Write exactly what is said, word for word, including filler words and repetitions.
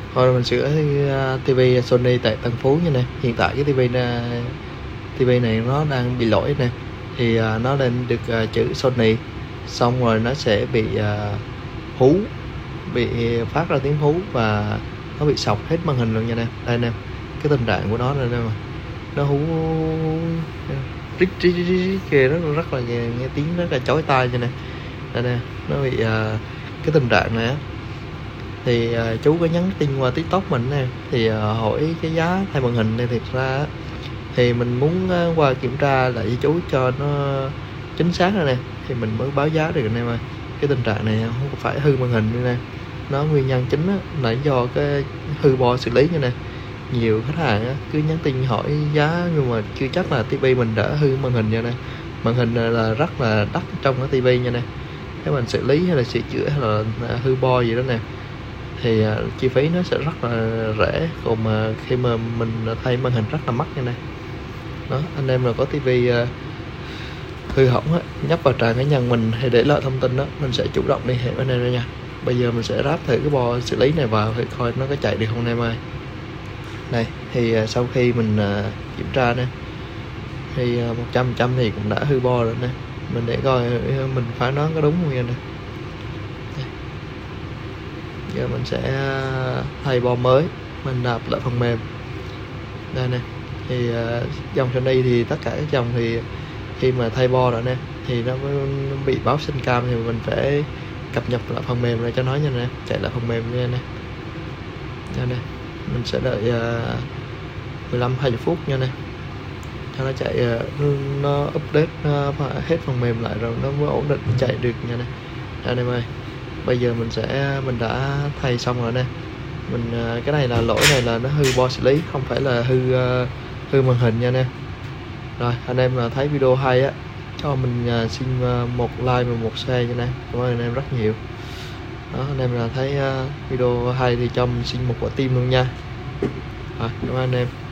Thôi mình sửa uh, tivi Sony tại Tân Phú như này. Hiện tại cái tivi này, tivi này nó đang bị lỗi nè, thì uh, nó lên được uh, chữ Sony, xong rồi nó sẽ bị uh, hú, bị phát ra tiếng hú và nó bị sọc hết màn hình luôn nha nè. Đây nè, cái tình trạng của nó đây nè, mà nó hú rít rít rít kìa, rất rất là nghe, nghe tiếng rất là chói tai nha nè. Đây nè, nó bị uh, cái tình trạng này á. Thì uh, chú có nhắn tin qua TikTok mình nè, thì uh, hỏi cái giá thay màn hình này. Thiệt ra thì mình muốn uh, qua kiểm tra lại với chú cho nó chính xác rồi nè, thì mình mới báo giá được anh em ơi. Cái tình trạng này không phải hư màn hình như nè, nó nguyên nhân chính á, là do cái hư bo xử lý như nè. Nhiều khách hàng á, cứ nhắn tin hỏi giá nhưng mà chưa chắc là tivi mình đã hư màn hình nha nè. Màn hình là rất là đắt trong cái tivi nha nè. Nếu mình xử lý hay là sửa chữa hay là hư bo gì đó nè, thì uh, chi phí nó sẽ rất là rẻ, còn mà khi mà mình thay màn hình rất là mắc như này đó. Anh em là có tivi uh, hư hỏng á, nhấp vào trang cá nhân mình hay để lại thông tin đó, mình sẽ chủ động liên hệ với anh em nha. Bây giờ mình sẽ ráp thử cái bo xử lý này vào thì coi nó có chạy được không anh em ơi. Này thì uh, sau khi mình uh, kiểm tra nè, thì uh, một trăm phần trăm thì cũng đã hư bo rồi nè. Mình để coi uh, mình phán đoán có đúng không nha nè. Giờ mình sẽ thay bo mới, mình nạp lại phần mềm đây nè. Thì uh, dòng Sony thì tất cả các dòng thì khi mà thay bo rồi nè thì nó mới bị báo sinh cam, thì mình phải cập nhật lại phần mềm này cho nó nha nè, chạy lại phần mềm nha nè. Đây nè, mình sẽ đợi uh, mười lăm hai mươi phút nha nè, cho nó chạy, uh, nó update uh, hết phần mềm lại rồi nó mới ổn định chạy được nha nè. Đây em ơi, bây giờ mình sẽ mình đã thay xong rồi nè. Mình cái này là lỗi này là nó hư bo xử lý, không phải là hư uh, hư màn hình nha nè. Rồi anh em là thấy video hay á, cho mình uh, xin uh, một like và một share nha nè, cảm ơn anh em rất nhiều đó. Anh em là thấy uh, video hay thì cho mình xin một quả tim luôn nha. Rồi cảm ơn anh em.